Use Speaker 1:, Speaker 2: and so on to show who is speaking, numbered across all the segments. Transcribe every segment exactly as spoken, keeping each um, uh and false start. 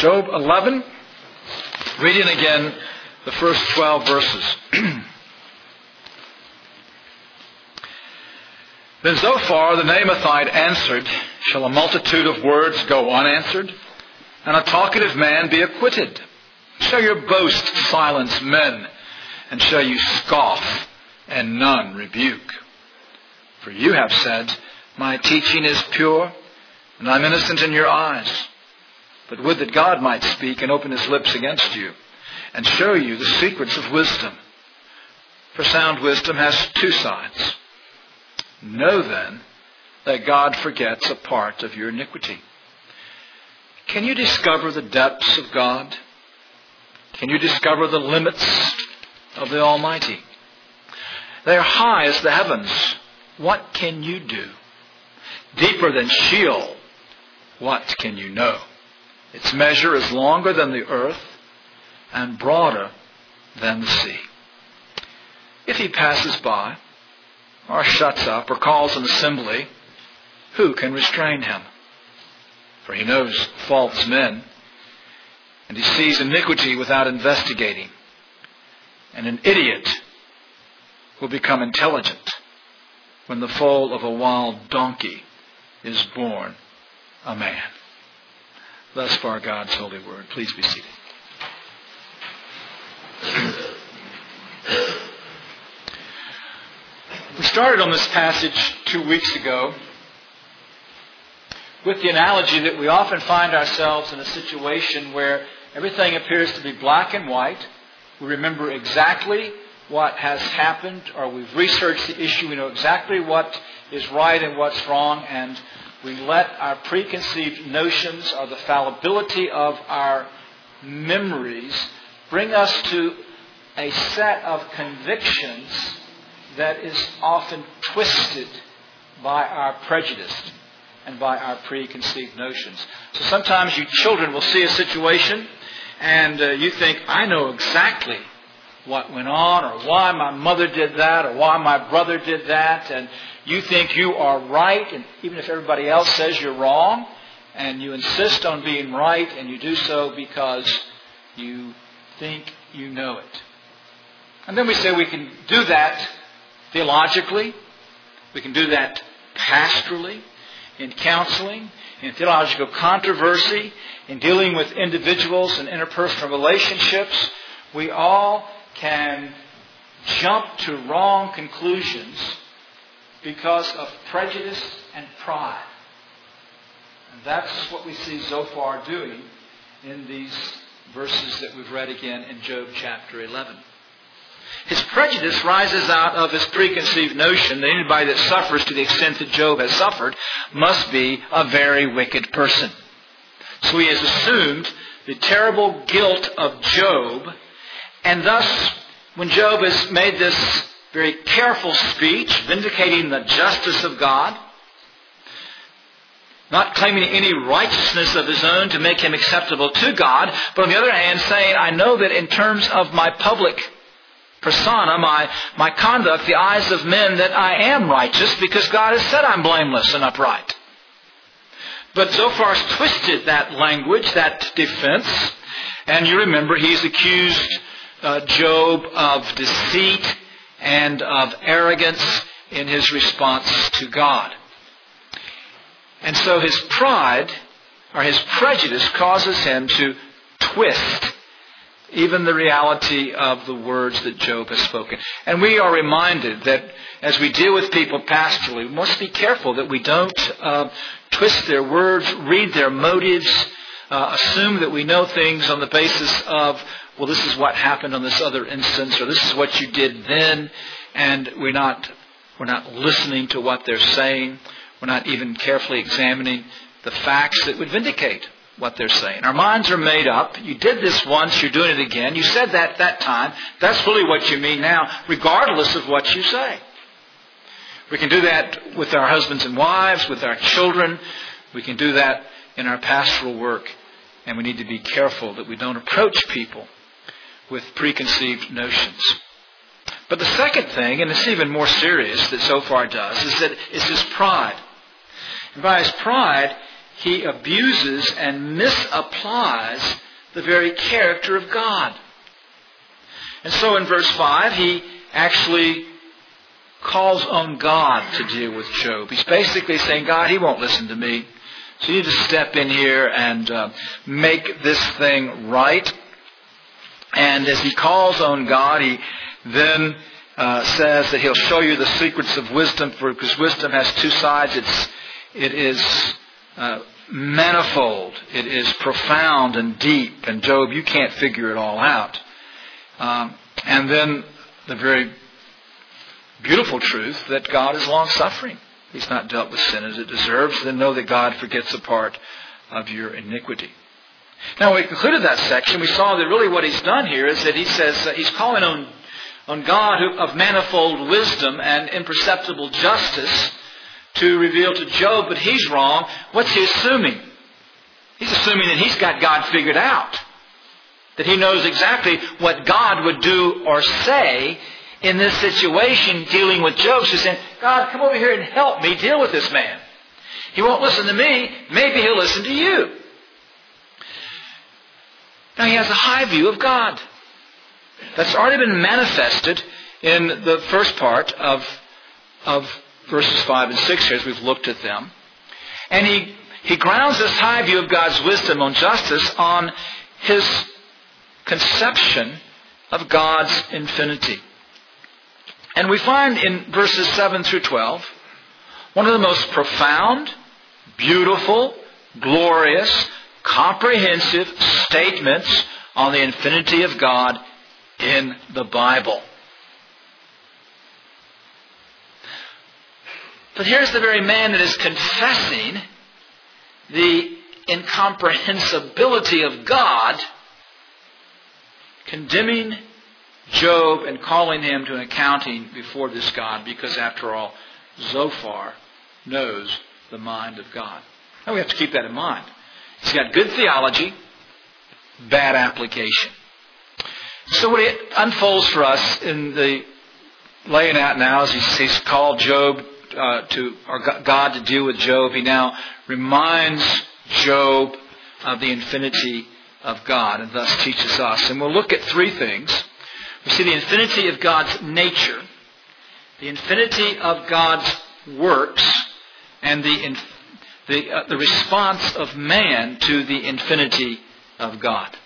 Speaker 1: Job eleven, reading again the first twelve verses. Then Zophar the Naamathite answered, Shall a multitude of words go unanswered, and a talkative man be acquitted? Shall your boast silence men, and shall you scoff, and none rebuke? For you have said, My teaching is pure, and I am innocent in your eyes. But would that God might speak and open his lips against you, and show you the secrets of wisdom. For sound wisdom has two sides. Know then that God forgets a part of your iniquity. Can you discover the depths of God? Can you discover the limits of the Almighty? They are high as the heavens. What can you do? Deeper than Sheol, what can you know? Its measure is longer than the earth and broader than the sea. If he passes by, or shuts up, or calls an assembly, who can restrain him? For he knows false men, and he sees iniquity without investigating. And an idiot will become intelligent when the foal of a wild donkey is born a man. Thus far God's holy word. Please be seated. We started on this passage two weeks ago with the analogy that we often find ourselves in a situation where everything appears to be black and white. We remember exactly what has happened, or we've researched the issue. We know exactly what is right and what's wrong, and we let our preconceived notions or the fallibility of our memories bring us to a set of convictions that is often twisted by our prejudice and by our preconceived notions. So sometimes you children will see a situation and uh, you think, I know exactly what went on, or why my mother did that, or why my brother did that, and you think you are right, and even if everybody else says you're wrong, and you insist on being right, and you do so because you think you know it. And then we say we can do that theologically, we can do that pastorally, in counseling, in theological controversy, in dealing with individuals and interpersonal relationships. We all can jump to wrong conclusions because of prejudice and pride. And that's what we see Zophar doing in these verses that we've read again in Job chapter eleven. His prejudice rises out of his preconceived notion that anybody that suffers to the extent that Job has suffered must be a very wicked person. So he has assumed the terrible guilt of Job, and thus when Job has made this very careful speech, vindicating the justice of God, not claiming any righteousness of his own to make him acceptable to God, but on the other hand saying, I know that in terms of my public persona, my, my conduct, the eyes of men, that I am righteous because God has said I'm blameless and upright. But Zophar's twisted that language, that defense, and you remember he's accused uh, Job of deceit and of arrogance in his response to God. And so his pride, or his prejudice, causes him to twist even the reality of the words that Job has spoken. And we are reminded that as we deal with people pastorally, we must be careful that we don't uh, twist their words, read their motives, uh, assume that we know things on the basis of, well, this is what happened on this other instance, or this is what you did then, and we're not we're not listening to what they're saying. We're not even carefully examining the facts that would vindicate what they're saying. Our minds are made up. You did this once, you're doing it again. You said that that time. That's really what you mean now, regardless of what you say. We can do that with our husbands and wives, with our children. We can do that in our pastoral work. And we need to be careful that we don't approach people with preconceived notions. But the second thing, and it's even more serious that Zophar does, is that it's his pride. And by his pride, he abuses and misapplies the very character of God. And so in verse five, he actually calls on God to deal with Job. He's basically saying, God, he won't listen to me. So you need to step in here and uh, make this thing right. And as he calls on God, he then uh, says that he'll show you the secrets of wisdom, for because wisdom has two sides. It's, it is uh, manifold. It is profound and deep. And Job, you can't figure it all out. Um, and then the very beautiful truth that God is long-suffering. He's not dealt with sin as it deserves. Then know that God forgets a part of your iniquity. Now, when we concluded that section, we saw that really what he's done here is that he says uh, he's calling on, on God who, of manifold wisdom and imperceptible justice to reveal to Job, but he's wrong. What's he assuming? He's assuming that he's got God figured out. That he knows exactly what God would do or say in this situation dealing with Job. So he's saying, God, come over here and help me deal with this man. He won't listen to me. Maybe he'll listen to you. Now he has a high view of God. That's already been manifested in the first part of, of verses five and six here as we've looked at them. And he, he grounds this high view of God's wisdom on justice on his conception of God's infinity. And we find in verses seven through twelve one of the most profound, beautiful, glorious, comprehensive statements on the infinity of God in the Bible. But here's the very man that is confessing the incomprehensibility of God, condemning Job and calling him to an accounting before this God, because after all, Zophar knows the mind of God. Now we have to keep that in mind. He's got good theology, bad application. So what it unfolds for us in the laying out now is he's, he's called Job uh, to, or God to deal with Job. He now reminds Job of the infinity of God and thus teaches us. And we'll look at three things. We see the infinity of God's nature, the infinity of God's works, and the the, uh, the response of man to the infinity of God.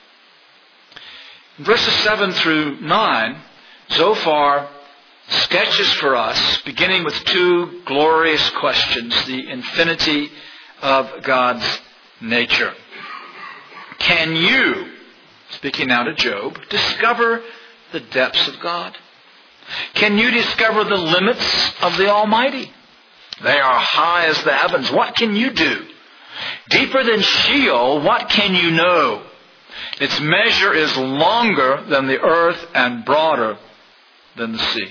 Speaker 1: In verses seven through nine, Zophar sketches for us, beginning with two glorious questions, the infinity of God's nature. Can you, speaking now to Job, discover the depths of God? Can you discover the limits of the Almighty? They are high as the heavens. What can you do? Deeper than Sheol, what can you know? Its measure is longer than the earth and broader than the sea.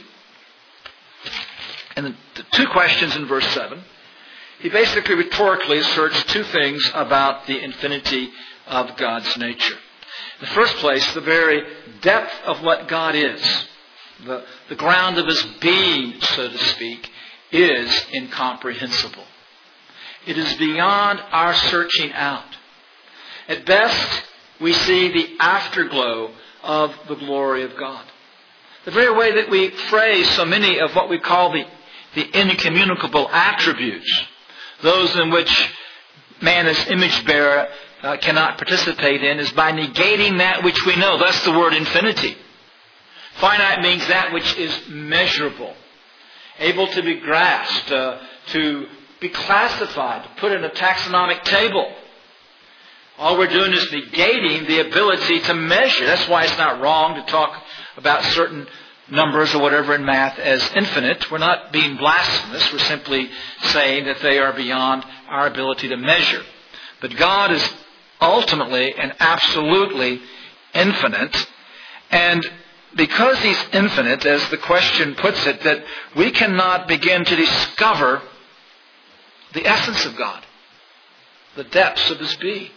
Speaker 1: And the, the two questions in verse seven, he basically rhetorically asserts two things about the infinity of God's nature. In the first place, the very depth of what God is, the, the ground of His being, so to speak, is incomprehensible. It is beyond our searching out. At best, we see the afterglow of the glory of God. The very way that we phrase so many of what we call the, the incommunicable attributes, those in which man as image bearer uh, cannot participate in, is by negating that which we know. That's the word infinity. Finite means that which is measurable, able to be grasped, uh, to be classified, to put in a taxonomic table. All we're doing is negating the ability to measure. That's why it's not wrong to talk about certain numbers or whatever in math as infinite. We're not being blasphemous. We're simply saying that they are beyond our ability to measure. But God is ultimately and absolutely infinite. And because He's infinite, as the question puts it, that we cannot begin to discover the essence of God, the depths of His being.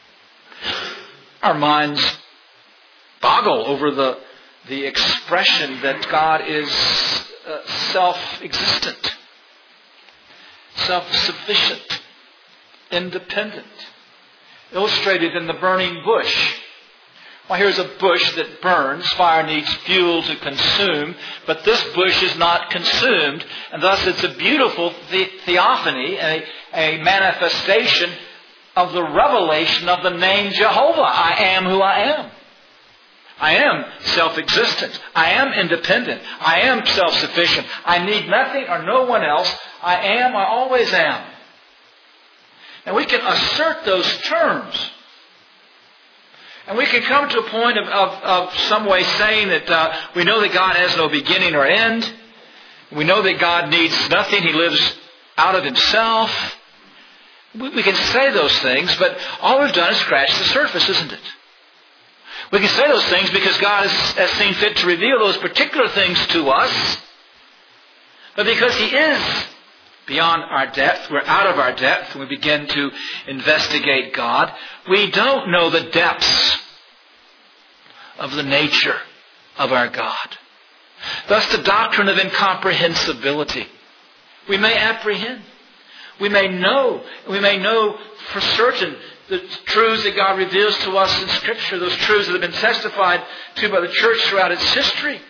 Speaker 1: Our minds boggle over the, the expression that God is uh, self-existent, self-sufficient, independent. Illustrated in the burning bush. Well, here's a bush that burns. Fire needs fuel to consume, but this bush is not consumed, and thus it's a beautiful the- theophany, a, a manifestation of the revelation of the name Jehovah. I am who I am. I am self-existent. I am independent. I am self-sufficient. I need nothing or no one else. I am, I always am. And we can assert those terms. And we can come to a point of, of, of some way saying that uh, we know that God has no beginning or end. We know that God needs nothing. He lives out of Himself. We, we can say those things, but all we've done is scratch the surface, isn't it? We can say those things because God has, has seen fit to reveal those particular things to us. But because He is beyond our depth, we're out of our depth, and we begin to investigate God, we don't know the depths of the nature of our God. Thus the doctrine of incomprehensibility. We may apprehend. We may know. We may know for certain the truths that God reveals to us in Scripture, those truths that have been testified to by the church throughout its history.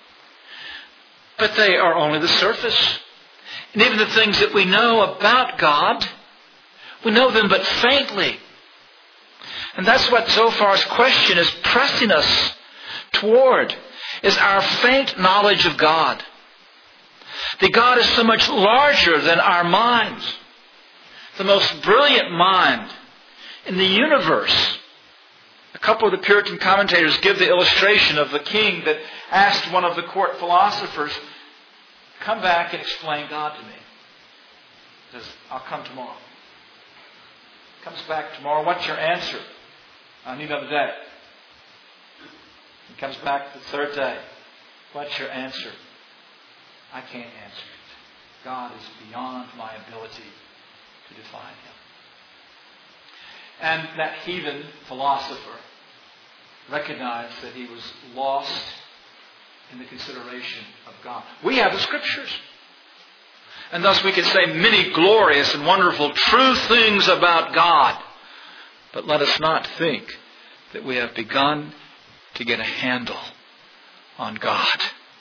Speaker 1: But they are only the surface. And even the things that we know about God, we know them but faintly. And that's what Zophar's question is pressing us toward, is our faint knowledge of God. That God is so much larger than our minds. The most brilliant mind in the universe. A couple of the Puritan commentators give the illustration of the king that asked one of the court philosophers, come back and explain God to me. He says, I'll come tomorrow. Comes back tomorrow. What's your answer? I need another day. He comes back the third day. What's your answer? I can't answer it. God is beyond my ability to define Him. And that heathen philosopher recognized that he was lost in the consideration of God. We have the Scriptures. And thus we can say many glorious and wonderful true things about God. But let us not think that we have begun to get a handle on God.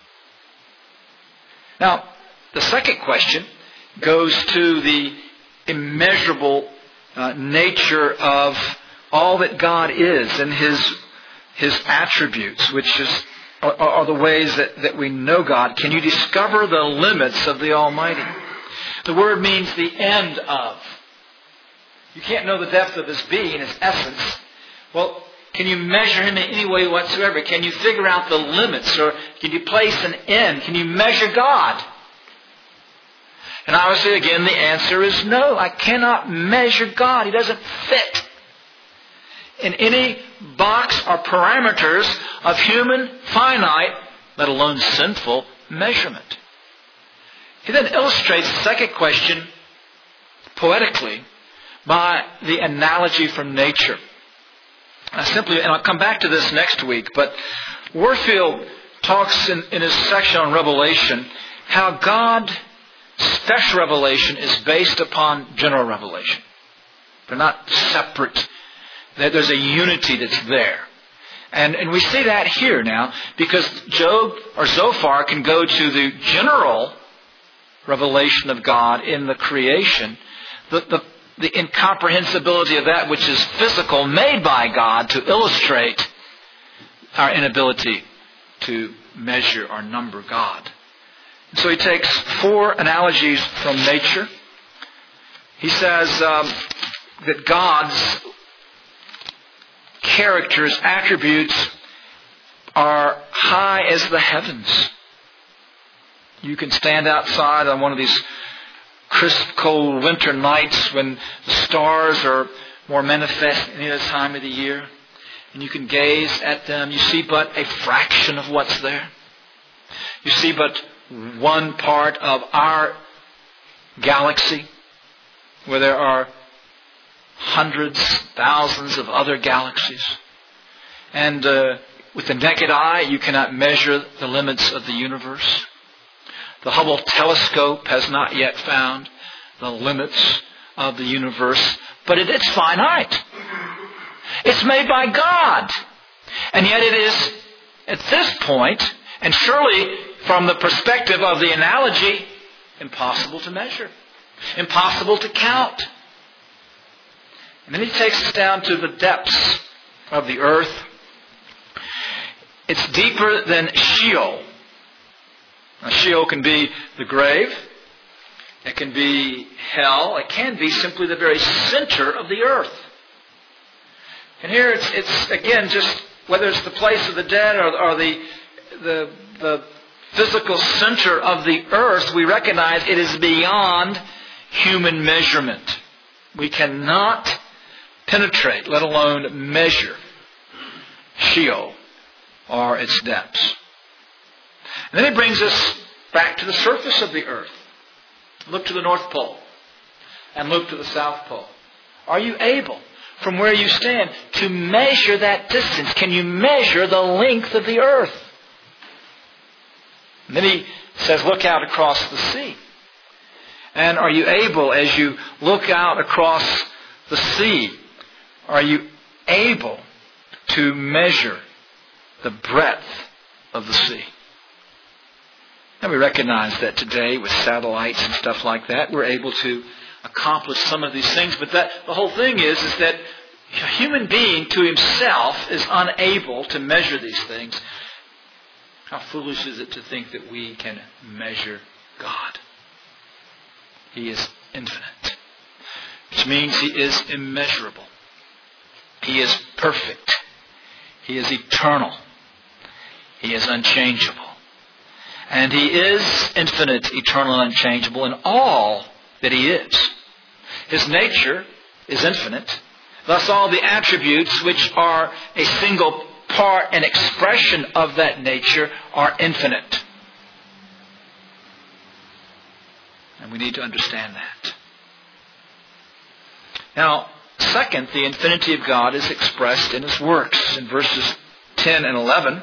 Speaker 1: Now, the second question goes to the immeasurable uh, nature of all that God is and His His attributes, which is are, are the ways that, that we know God. Can you discover the limits of the Almighty? The word means the end of. You can't know the depth of His being, His essence. Well, can you measure Him in any way whatsoever? Can you figure out the limits? Or can you place an end? Can you measure God? And obviously, again, the answer is no. I cannot measure God. He doesn't fit in any box or parameters of human, finite, let alone sinful, measurement. He then illustrates the second question poetically by the analogy from nature. I simply, and I'll come back to this next week, but Warfield talks in, in his section on Revelation how God's special revelation is based upon general revelation. They're not separate. There's a unity that's there. And, and we see that here now because Job or Zophar can go to the general revelation of God in the creation, the, the, the incomprehensibility of that which is physical made by God to illustrate our inability to measure or number God. So he takes four analogies from nature. He says um, that God's characters, attributes are high as the heavens. You can stand outside on one of these crisp, cold winter nights when the stars are more manifest any other time of the year, and you can gaze at them. You see but a fraction of what's there. You see but one part of our galaxy, where there are hundreds, thousands of other galaxies. And uh, with the naked eye, you cannot measure the limits of the universe. The Hubble telescope has not yet found the limits of the universe. but it, it's finite. It's made by God. And yet it is, at this point, and surely from the perspective of the analogy, impossible to measure. Impossible to count. And then he takes us down to the depths of the earth. It's deeper than Sheol. Now, Sheol can be the grave. It can be hell. It can be simply the very center of the earth. And here it's, it's again, just whether it's the place of the dead or, or the, the, the physical center of the earth, we recognize it is beyond human measurement. We cannot penetrate, let alone measure, Sheol or its depths. And then he brings us back to the surface of the earth. Look to the North Pole and look to the South Pole. Are you able, from where you stand, to measure that distance? Can you measure the length of the earth? And then he says, look out across the sea. And are you able, as you look out across the sea, are you able to measure the breadth of the sea? And we recognize that today with satellites and stuff like that, we're able to accomplish some of these things. But that the whole thing is, is that a human being to himself is unable to measure these things. How foolish is it to think that we can measure God? He is infinite, which means He is immeasurable. He is perfect. He is eternal. He is unchangeable. And He is infinite, eternal, and unchangeable in all that He is. His nature is infinite. Thus all the attributes which are a single part and expression of that nature are infinite. And we need to understand that. Now, second, the infinity of God is expressed in His works. In verses ten and eleven,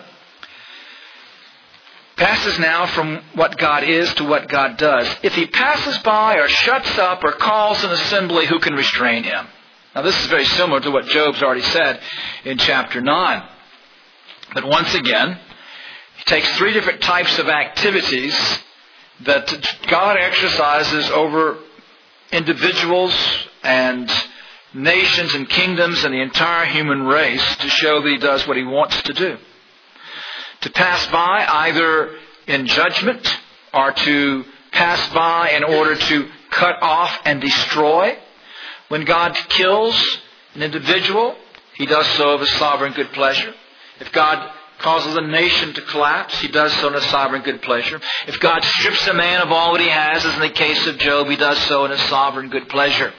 Speaker 1: passes now from what God is to what God does. If He passes by or shuts up or calls an assembly, who can restrain Him? Now this is very similar to what Job's already said in chapter nine. But once again, he takes three different types of activities that God exercises over individuals and nations and kingdoms and the entire human race to show that He does what He wants to do. To pass by either in judgment or to pass by in order to cut off and destroy. When God kills an individual, He does so of His sovereign good pleasure. If God causes a nation to collapse, He does so in His sovereign good pleasure. If God strips a man of all that he has, as in the case of Job, He does so in His sovereign good pleasure.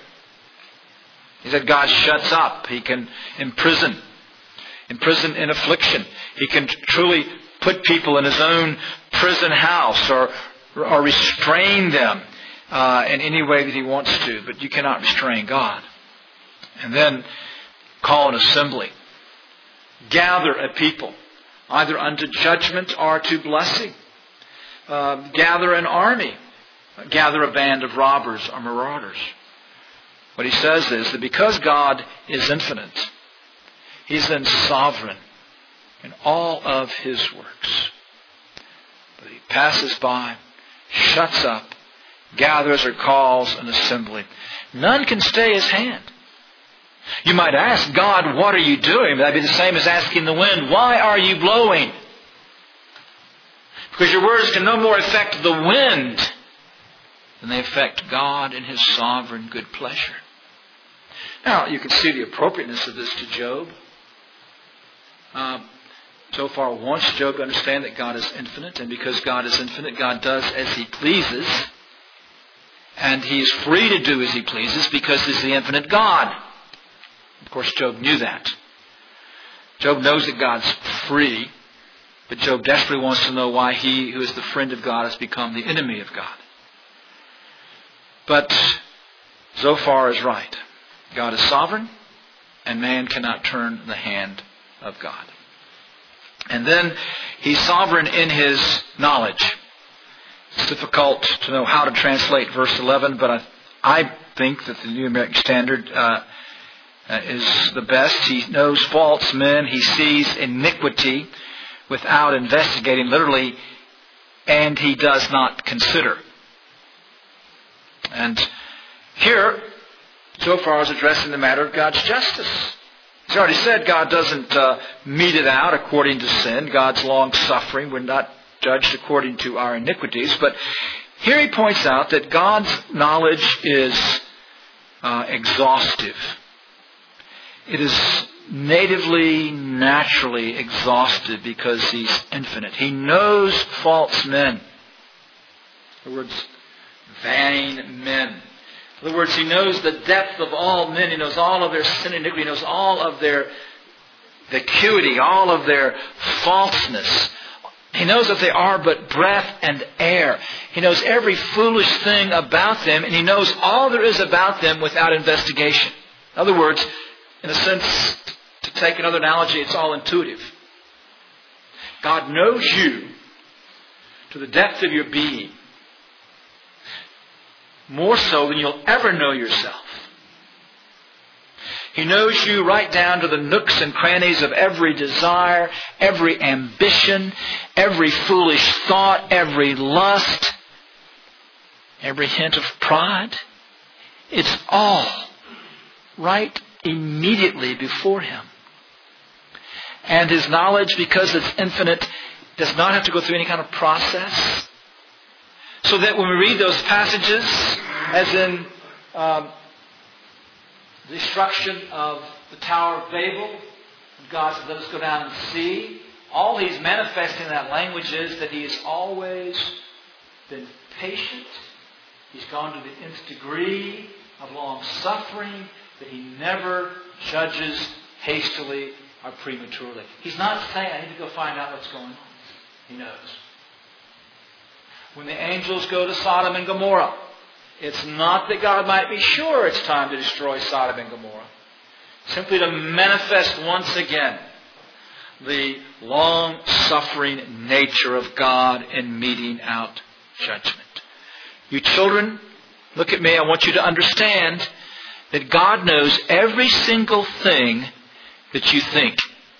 Speaker 1: He said God shuts up. He can imprison. Imprison in affliction. He can truly put people in His own prison house or, or restrain them uh, in any way that He wants to. But you cannot restrain God. And then call an assembly. Gather a people, either unto judgment or to blessing. Uh, gather an army. Gather a band of robbers or marauders. What he says is that because God is infinite, He's then sovereign in all of His works. But He passes by, shuts up, gathers or calls an assembly. None can stay His hand. You might ask, God, what are you doing? That'd be the same as asking the wind, why are you blowing? Because your words can no more affect the wind than they affect God in His sovereign good pleasure. Now, you can see the appropriateness of this to Job. Uh, so far wants Job to understand that God is infinite, and because God is infinite, God does as He pleases, and He is free to do as He pleases because He's the infinite God. Of course, Job knew that. Job knows that God's free, but Job desperately wants to know why he, who is the friend of God, has become the enemy of God. But Zophar is right. God is sovereign, and man cannot turn the hand of God. And then He's sovereign in His knowledge. It's difficult to know how to translate verse eleven, but I, I think that the New American Standard uh, uh, is the best. He knows false men. He sees iniquity without investigating, literally, and he does not consider. And here, so far, is addressing the matter of God's justice. He's already said God doesn't uh, mete it out according to sin. God's long-suffering. We're not judged according to our iniquities. But here he points out that God's knowledge is uh, exhaustive. It is natively, naturally exhaustive because He's infinite. He knows false men. In other words, vain men. In other words, He knows the depth of all men. He knows all of their sin and iniquity. He knows all of their vacuity, all of their falseness. He knows that they are but breath and air. He knows every foolish thing about them, and He knows all there is about them without investigation. In other words, in a sense, to take another analogy, it's all intuitive. God knows you to the depth of your being, more so than you'll ever know yourself. He knows you right down to the nooks and crannies of every desire, every ambition, every foolish thought, every lust, every hint of pride. It's all right immediately before Him. And His knowledge, because it's infinite, does not have to go through any kind of process. So that when we read those passages, as in um, the destruction of the Tower of Babel, and God said, let us go down and see, all He's manifesting in that language is that He has always been patient. He's gone to the nth degree of long-suffering, that He never judges hastily or prematurely. He's not saying, I need to go find out what's going on. He knows. When the angels go to Sodom and Gomorrah, it's not that God might be sure it's time to destroy Sodom and Gomorrah. Simply to manifest once again the long-suffering nature of God in meting out judgment. You children, look at me. I want you to understand that God knows every single thing that you think.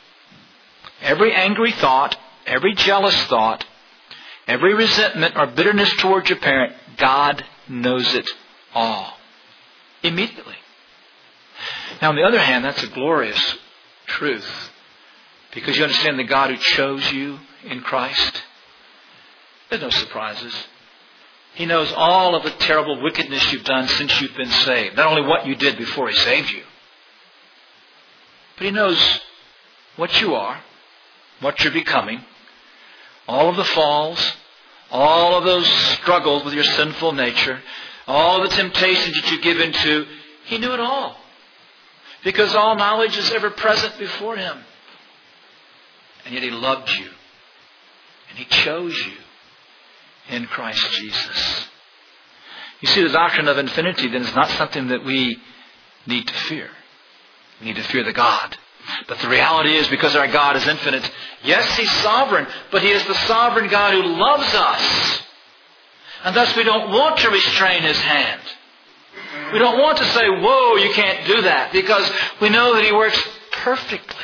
Speaker 1: Every angry thought, every jealous thought, every resentment or bitterness towards your parent, God knows it all. Immediately. Now, on the other hand, that's a glorious truth. Because you understand the God who chose you in Christ, there's no surprises. He knows all of the terrible wickedness you've done since you've been saved. Not only what you did before He saved you, but He knows what you are, what you're becoming, all of the falls, all of those struggles with your sinful nature, all the temptations that you give into. He knew it all. Because all knowledge is ever present before Him. And yet He loved you. And He chose you in Christ Jesus. You see, the doctrine of infinity then is not something that we need to fear. We need to fear the God. But the reality is, because our God is infinite, yes, He's sovereign, but He is the sovereign God who loves us. And thus we don't want to restrain His hand. We don't want to say, whoa, you can't do that, because we know that He works perfectly.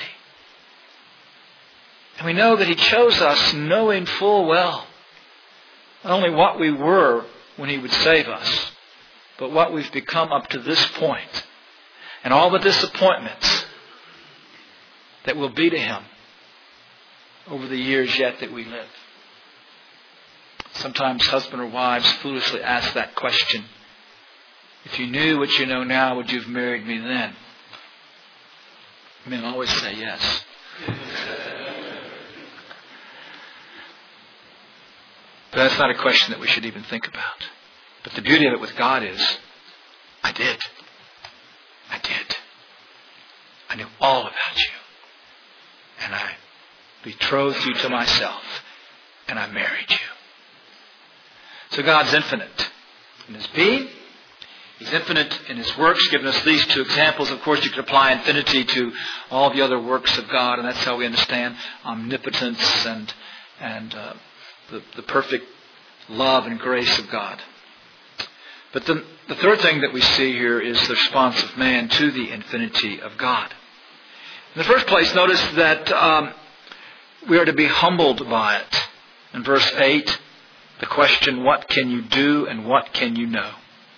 Speaker 1: And we know that He chose us knowing full well not only what we were when He would save us, but what we've become up to this point, and all the disappointments that will be to Him over the years yet that we live. Sometimes husband or wives foolishly ask that question. If you knew what you know now, would you have married me then? Men always say yes. But that's not a question that we should even think about. But the beauty of it with God is, I did. I did. I knew all about you. And I betrothed you to myself. And I married you. So God's infinite in His being. He's infinite in His works. Given us these two examples, of course you could apply infinity to all the other works of God. And that's how we understand omnipotence and, and uh, the, the perfect love and grace of God. But the, the third thing that we see here is the response of man to the infinity of God. In the first place, notice that um, we are to be humbled by it. In verse eight, the question, what can you do and what can you know?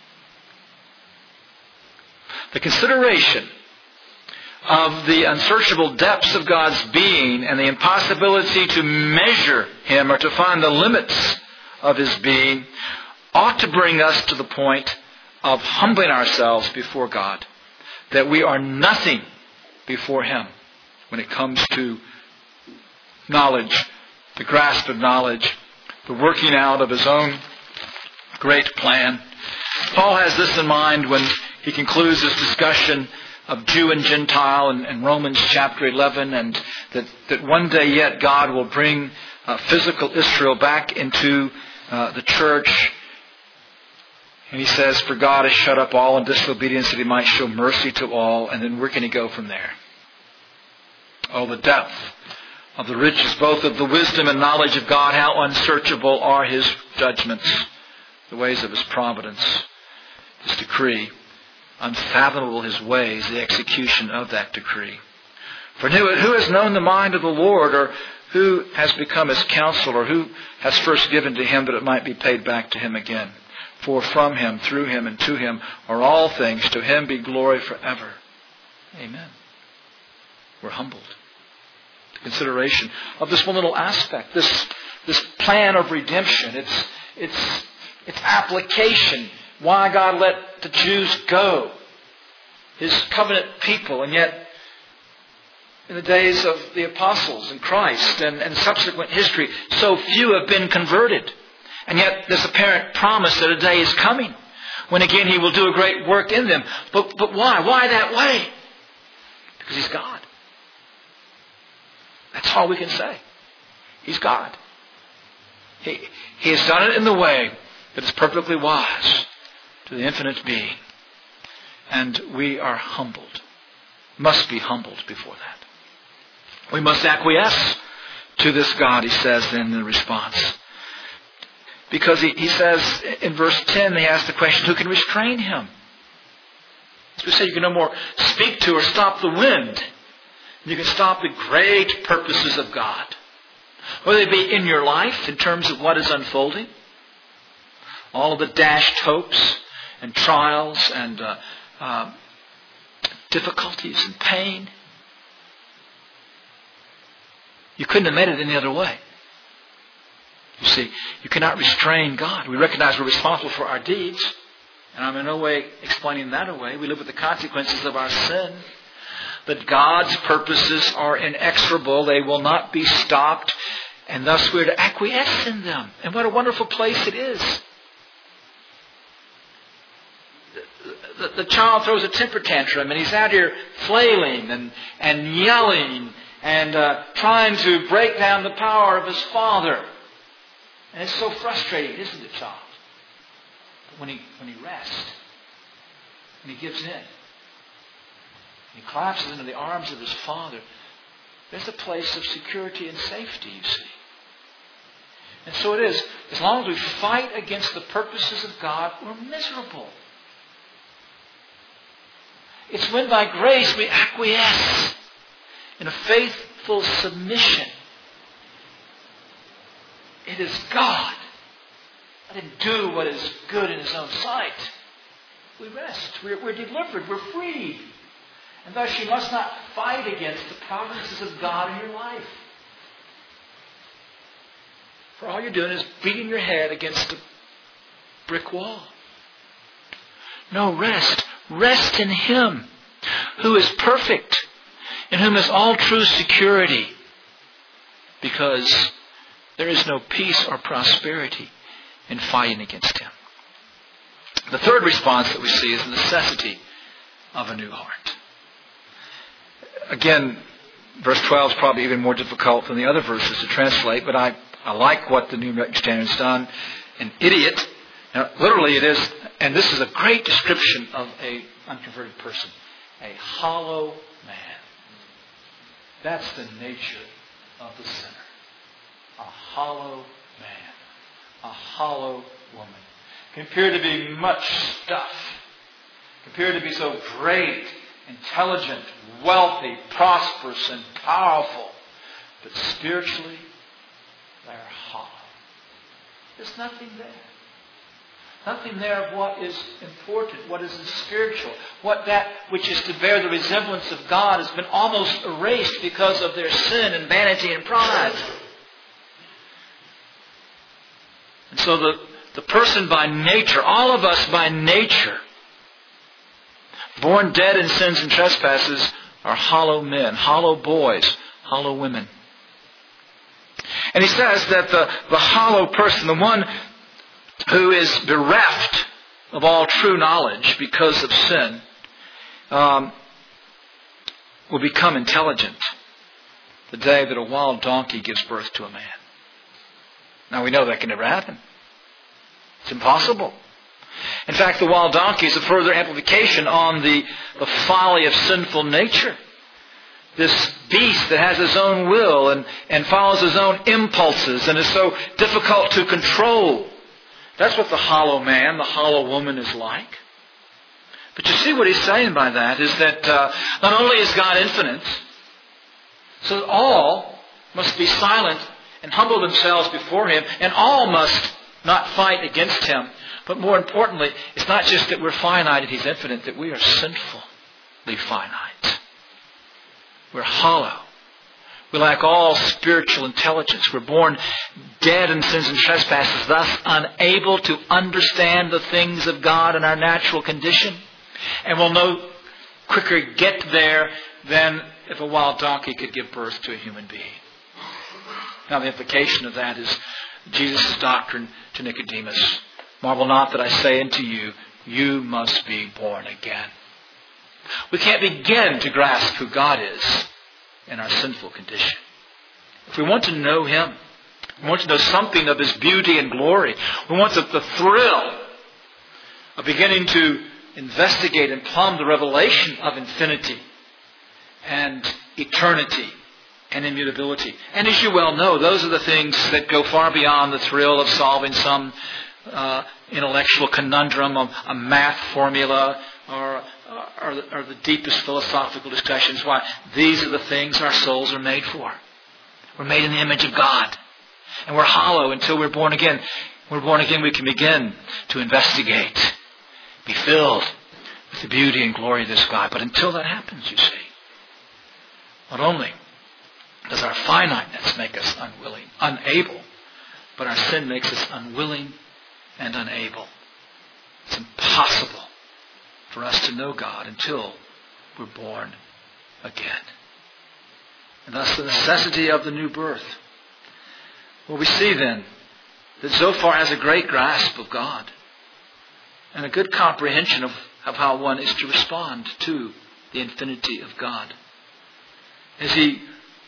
Speaker 1: The consideration of the unsearchable depths of God's being and the impossibility to measure Him or to find the limits of His being ought to bring us to the point of humbling ourselves before God, that we are nothing before Him when it comes to knowledge, the grasp of knowledge, the working out of His own great plan. Paul has this in mind when he concludes this discussion of Jew and Gentile in, in Romans chapter eleven, and that, that one day yet God will bring uh, physical Israel back into uh, the church. And he says, for God has shut up all in disobedience that He might show mercy to all. And then where can He go from there? Oh, the depth of the riches, both of the wisdom and knowledge of God. How unsearchable are His judgments, the ways of His providence, His decree. Unfathomable His ways, the execution of that decree. For who, who has known the mind of the Lord, or who has become His counselor, who has first given to Him that it might be paid back to Him again? For from Him, through Him, and to Him are all things. To Him be glory forever. Amen. We're humbled. The consideration of this one little aspect, this this plan of redemption, its its its application. Why God let the Jews go, His covenant people, and yet in the days of the apostles and Christ and, and subsequent history, so few have been converted. And yet this apparent promise that a day is coming when again He will do a great work in them. But, but why? Why that way? Because He's God. That's all we can say. He's God. He, he has done it in the way that is perfectly wise to the infinite being. And we are humbled. Must be humbled before that. We must acquiesce to this God, he says in the response. Because he, he says in verse ten, he asks the question, who can restrain Him? As we say, you can no more speak to or stop the wind. You can stop the great purposes of God. Whether they be in your life in terms of what is unfolding. All of the dashed hopes and trials and uh, uh, difficulties and pain. You couldn't have made it any other way. You see, you cannot restrain God. We recognize we're responsible for our deeds. And I'm in no way explaining that away. We live with the consequences of our sin. But God's purposes are inexorable. They will not be stopped. And thus we're to acquiesce in them. And what a wonderful place it is. The, the, the child throws a temper tantrum and he's out here flailing and, and yelling and uh, trying to break down the power of his father. And it's so frustrating, isn't it, child? But when he, when he rests, when he gives in, and he collapses into the arms of his father, there's a place of security and safety, you see. And so it is. As long as we fight against the purposes of God, we're miserable. It's when by grace we acquiesce in a faithful submission. It is God. Let Him do what is good in His own sight. We rest. We're, we're delivered. We're freed. And thus you must not fight against the providences of God in your life. For all you're doing is beating your head against a brick wall. No, rest. Rest in Him who is perfect, in whom is all true security. Because there is no peace or prosperity in fighting against Him. The third response that we see is the necessity of a new heart. Again, verse twelve is probably even more difficult than the other verses to translate, but I, I like what the New American Standard's done. An idiot, now, literally it is, and this is a great description of an unconverted person, a hollow man. That's the nature of the sinner. A hollow man. A hollow woman. can appear to be much stuff, can appear to be so great, intelligent, wealthy, prosperous, and powerful. But spiritually, they're hollow. There's nothing there. Nothing there of what is important, what is spiritual, what that which is to bear the resemblance of God has been almost erased because of their sin and vanity and pride. And so the, the person by nature, all of us by nature, born dead in sins and trespasses, are hollow men, hollow boys, hollow women. And he says that the, the hollow person, the one who is bereft of all true knowledge because of sin, um, will become intelligent the day that a wild donkey gives birth to a man. Now we know that can never happen. It's impossible. In fact, the wild donkey is a further amplification on the, the folly of sinful nature. This beast that has his own will and, and follows his own impulses and is so difficult to control. That's what the hollow man, the hollow woman is like. But you see what he's saying by that is that uh, not only is God infinite, so that all must be silent and humble themselves before Him, and all must not fight against Him. But more importantly, it's not just that we're finite and He's infinite, that we are sinfully finite. We're hollow. We lack all spiritual intelligence. We're born dead in sins and trespasses, thus unable to understand the things of God in our natural condition. And we'll no quicker get there than if a wild donkey could give birth to a human being. Now the implication of that is Jesus' doctrine to Nicodemus. Marvel not that I say unto you, you must be born again. We can't begin to grasp who God is in our sinful condition. If we want to know Him, we want to know something of His beauty and glory, we want the, the thrill of beginning to investigate and plumb the revelation of infinity and eternity and immutability. And as you well know, those are the things that go far beyond the thrill of solving some uh, intellectual conundrum, of a math formula, or, or, the, or the deepest philosophical discussions. Why? These are the things our souls are made for. We're made in the image of God. And we're hollow until we're born again. When we're born again, we can begin to investigate, be filled with the beauty and glory of this God. But until that happens, you see, not only does our finiteness make us unwilling, unable, but our sin makes us unwilling and unable. It's impossible for us to know God until we're born again. And thus the necessity of the new birth. Well, we see then that Zophar has a great grasp of God and a good comprehension of, of how one is to respond to the infinity of God. As he,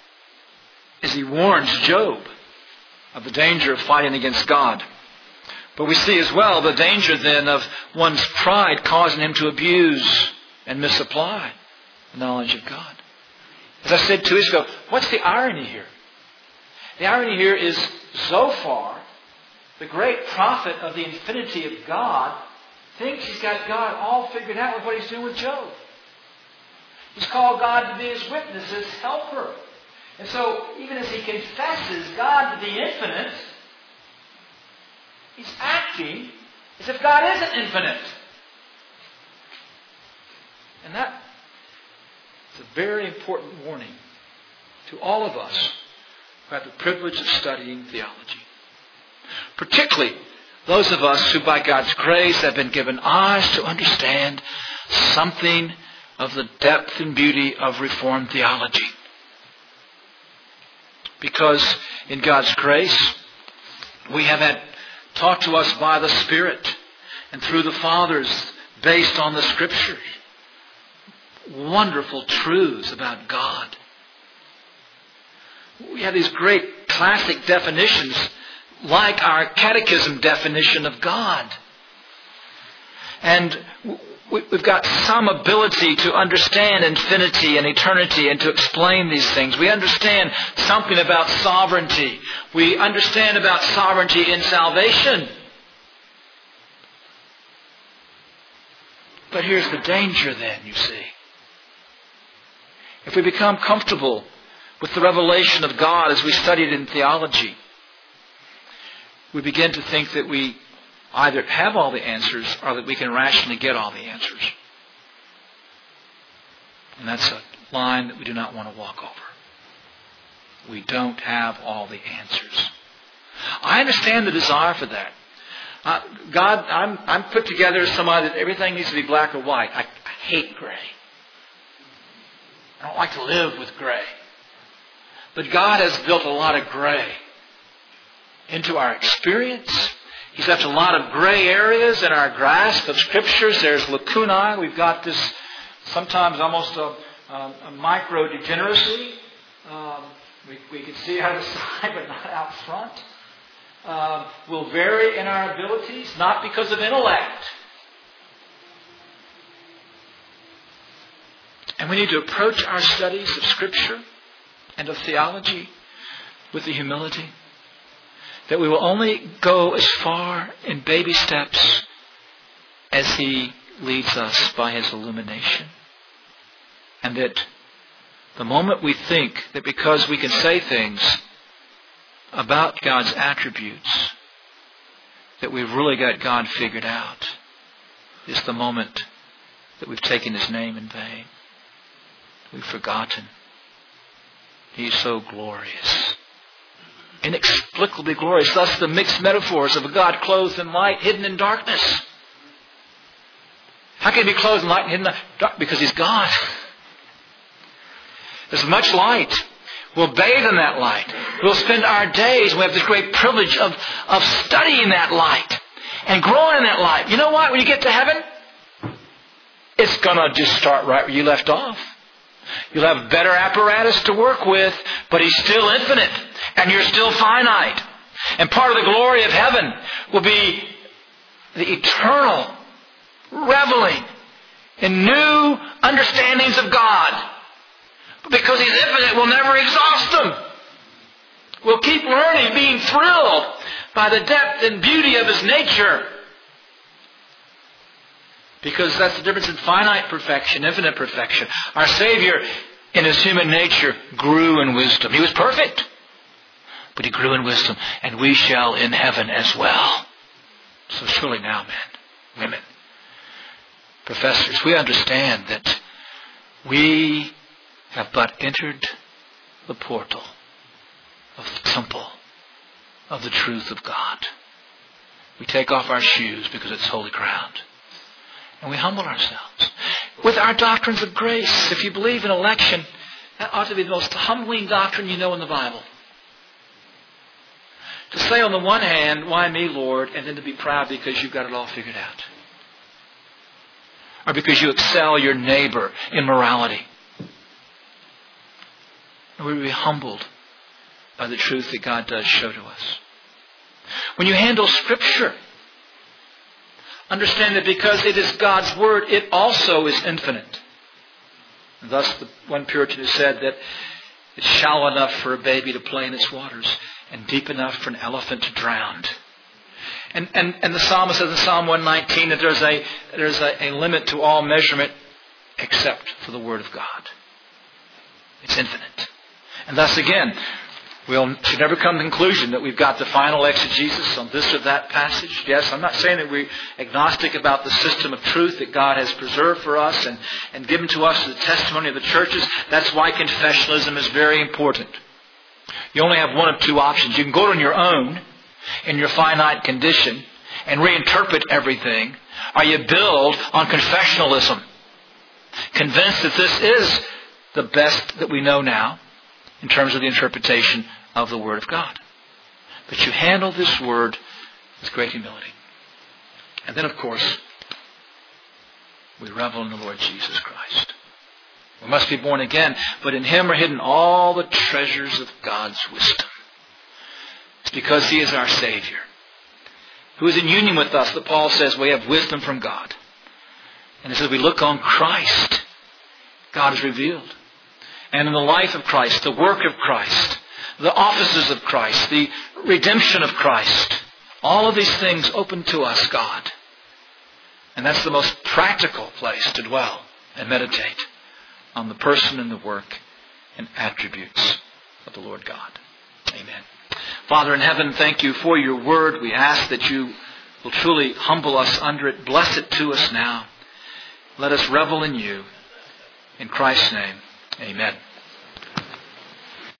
Speaker 1: as he warns Job of the danger of fighting against God. But we see as well the danger then of one's pride causing him to abuse and misapply the knowledge of God. As I said two weeks ago, what's the irony here? The irony here is Zophar, the great prophet of the infinity of God, thinks he's got God all figured out with what he's doing with Job. He's called God to be his witness, his helper. And so, even as he confesses God to be infinite, he's acting as if God isn't infinite. And that is a very important warning to all of us who have the privilege of studying theology. Particularly those of us who by God's grace have been given eyes to understand something of the depth and beauty of Reformed theology. Because in God's grace, we have had taught to us by the Spirit and through the Fathers, based on the Scriptures, wonderful truths about God. We have these great classic definitions, like our catechism definition of God. And we've got some ability to understand infinity and eternity and to explain these things. We understand something about sovereignty. We understand about sovereignty in salvation. But here's the danger then, you see. If we become comfortable with the revelation of God as we study it in theology, we begin to think that we either have all the answers or that we can rationally get all the answers. And that's a line that we do not want to walk over. We don't have all the answers. I understand the desire for that. Uh, God, I'm, I'm put together as somebody that everything needs to be black or white. I, I hate gray. I don't like to live with gray. But God has built a lot of gray into our experience. He's left a lot of gray areas in our grasp of Scriptures. There's lacunae. We've got this sometimes almost a, a, a micro-degeneracy. Um, we, we can see out of the side but not out front. Uh, will vary in our abilities, not because of intellect. And we need to approach our studies of Scripture and of theology with the humility that we will only go as far in baby steps as He leads us by His illumination. And that the moment we think that because we can say things about God's attributes that we've really got God figured out is the moment that we've taken His name in vain. We've forgotten He's so glorious. Inexplicably glorious. Thus the mixed metaphors of a God clothed in light, hidden in darkness. How can He be clothed in light and hidden in darkness? Because He's God. There's much light. We'll bathe in that light. We'll spend our days, we have this great privilege of, of studying that light and growing in that light. You know what? When you get to heaven, it's going to just start right where you left off. You'll have better apparatus to work with, but He's still infinite and you're still finite. And part of the glory of heaven will be the eternal reveling in new understandings of God. Because He's infinite, we'll never exhaust them. We'll keep learning, being thrilled by the depth and beauty of His nature. Because that's the difference in finite perfection, infinite perfection. Our Savior, in His human nature, grew in wisdom. He was perfect, but He grew in wisdom. And we shall in heaven as well. So surely now, men, women, professors, we understand that we have but entered the portal of the temple of the truth of God. We take off our shoes because it's holy ground. And we humble ourselves. With our doctrines of grace, if you believe in election, that ought to be the most humbling doctrine you know in the Bible. To say on the one hand, why me, Lord, and then to be proud because you've got it all figured out. Or because you excel your neighbor in morality. And we will be humbled by the truth that God does show to us. When you handle Scripture, understand that because it is God's Word, it also is infinite. And thus the one Puritan who said that it's shallow enough for a baby to play in its waters and deep enough for an elephant to drown. And, and, and the psalmist says in Psalm one nineteen that there's a, there's a, a limit to all measurement except for the Word of God. It's infinite. And thus again, we should never come to the conclusion that we've got the final exegesis on this or that passage. Yes, I'm not saying that we're agnostic about the system of truth that God has preserved for us and, and given to us as the testimony of the churches. That's why confessionalism is very important. You only have one of two options. You can go on your own in your finite condition and reinterpret everything, or you build on confessionalism, convinced that this is the best that we know now in terms of the interpretation of the Word of God. But you handle this Word with great humility. And then, of course, we revel in the Lord Jesus Christ. We must be born again, but in Him are hidden all the treasures of God's wisdom. It's because He is our Savior, who is in union with us, that Paul says we have wisdom from God. And it says we look on Christ, God is revealed. And in the life of Christ, the work of Christ, the offices of Christ, the redemption of Christ, all of these things open to us, God. And that's the most practical place to dwell and meditate on the person and the work and attributes of the Lord God. Amen. Father in heaven, thank you for your word. We ask that you will truly humble us under it. Bless it to us now. Let us revel in you. In Christ's name, amen.